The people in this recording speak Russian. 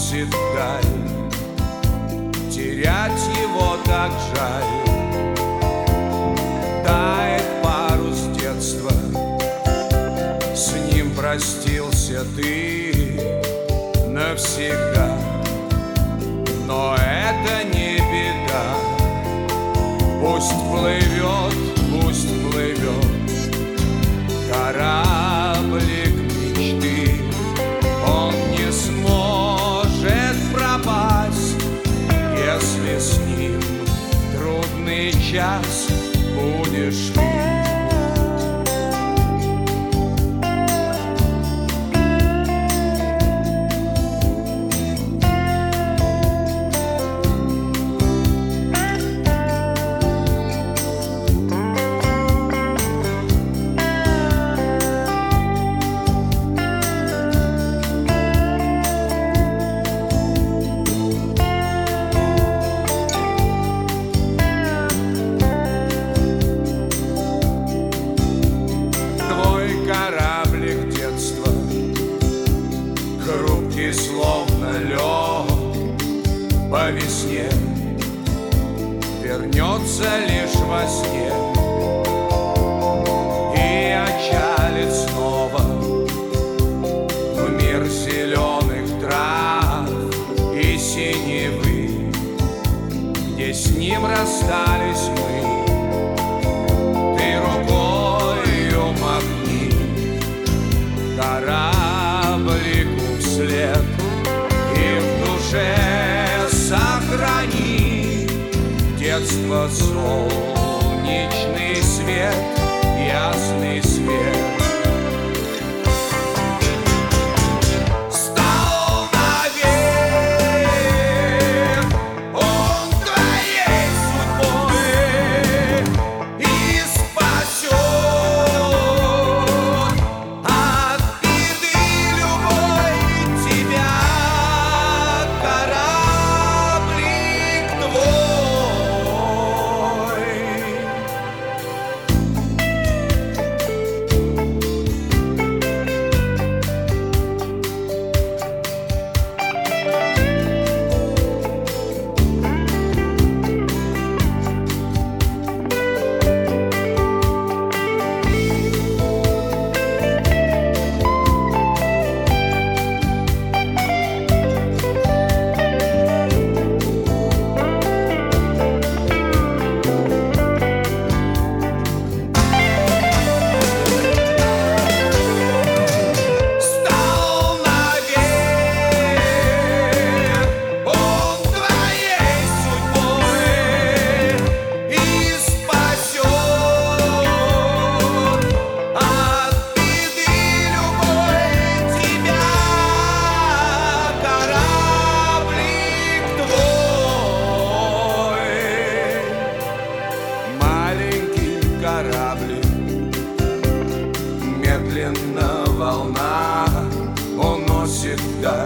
уносит вдаль. Терять его так жаль. Тает парус детства, с ним простился ты навсегда. Но это не беда, пусть плывет кораблик мечты. Он не сможет пропасть, если с ним в трудный час будешь ты. Кораблик детства, хрупкий, словно лед по весне, вернется лишь во сне и отчалит снова в мир зеленых трав и синевы, где с ним расстались мы. Кораблику вслед и в душе сохрани детство, солнечный свет, ясный свет. Медленно волна уносит вдаль.